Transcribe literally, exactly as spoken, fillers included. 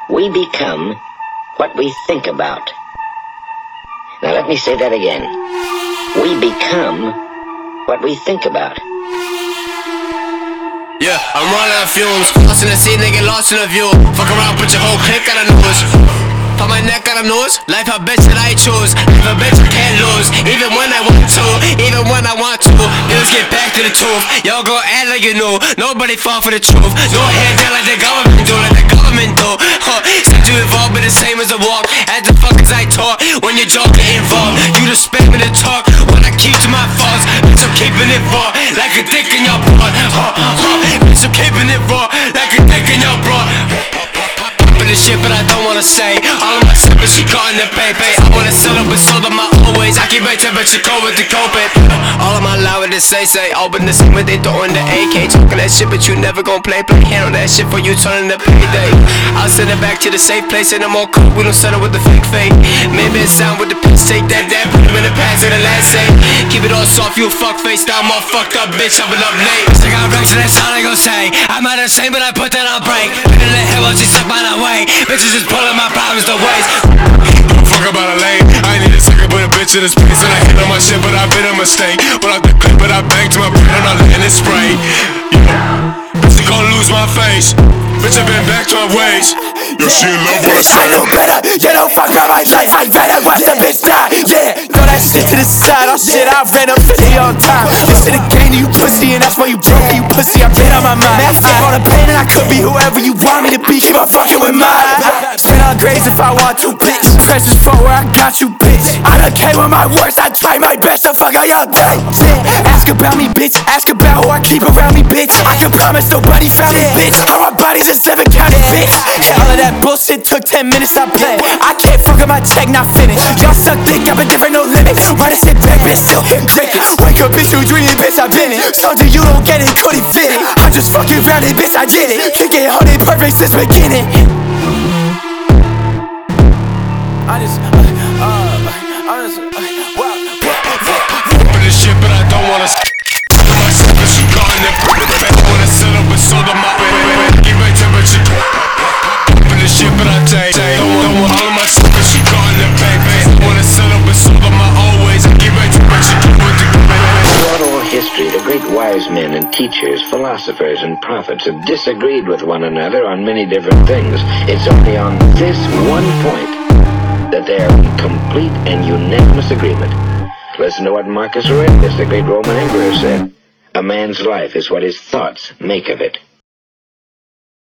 We become what we think about. Now let me say that again. We become what we think about. Yeah, I'm running on fumes. Lost in the scene, they get lost in the view. Fuck around, put your whole clique on the news. Put my neck on the news. Life a bitch that I choose. Life a bitch I can't lose. Even when I want to, even when I want to. Let's get back to the truth. Y'all go act like you knew. Nobody fall for the truth. No hands down like the government do, like the government do. Huh, said you evolve, but the same as a walk. As the fuck as I talk, when your jaw get involved. You just spam me to talk, when I keep to my thoughts. Bitch, I'm keeping it raw, like a dick in your blood. Huh, huh, bitch, I'm keeping it raw, like a dick in your blood. This shit, but I don't wanna say. All of my shit, but she caught in the paper. I wanna sell up, but sold on my own ways. I keep my temperature cold with the COVID. All of my loud with the say say. Open the same with they throwing the A K. Talking that shit, but you never gon' play. Play handle that shit for you turning the payday. I'll send it back to the safe place and I'm all cool. We don't settle with the fake fake. Maybe it sound with the piss. Take that, that, put him in the past in the last say. Keep it all soft, you a fuck face. Now I'm all fucked up, bitch. I've been up late. I got racks and that's all I gon' say. I'm not the same, but I put that on break. Been in the hell, she suck mine away. Bitches just pulling my problems to waste. Don't fuck about a lane. I need a second, put a bitch in this place. And I hit on my shit, but I been a mistake. Went out the clip, but I banged to my brain and I let it spray. Yeah. Bitch, you gon' lose my face. Bitch, I been back to my ways. Yo, she in love with I know better, you don't fuck up my life. I better watch the bitch die. Yeah, throw that shit to the side. Oh shit, I ran up fifty all the time. This shit a game to you pussy, and that's why you broke me, you pussy. I've been on my mind. Man, fuck all the pain, and I could be whoever you want me to be. Keep on fucking with mine. Spin on grades if I want to, bitch. Precious for where I got you, bitch. I don't care with my words, I try my best to fuck all y'all day. Yeah, ask about me, bitch. Ask about who I keep around me, bitch. I can promise nobody found me, bitch. How my body's a seven counted, bitch. Yeah, all of that bullshit took ten minutes, I play. I can't fuck up my check, not finished. Y'all suck dick, I've been different, no limit. Run this shit back, bitch, still hit crickets. Wake up, bitch, you dreaming, bitch, I been it. Soldier, you don't get it, couldn't fit it. I'm just fucking around it, bitch, I did it. Kick it, hold it perfect since beginning. I just, uh, uh, I just, uh, wow, for this shit, but I don't wanna s*** myself, but she caught in the I wanna set up and sold on my keep my temperature for this shit, but I take don't want all of my shit, but she caught in the baby. I wanna set up and sold on my own ways. I keep my temperature with the Throughout all history, the great wise men and teachers, philosophers and prophets have disagreed with one another on many different things. It's only on this one point that they are in complete and unanimous agreement. Listen to what Marcus Aurelius, the great Roman emperor, said. A man's life is what his thoughts make of it.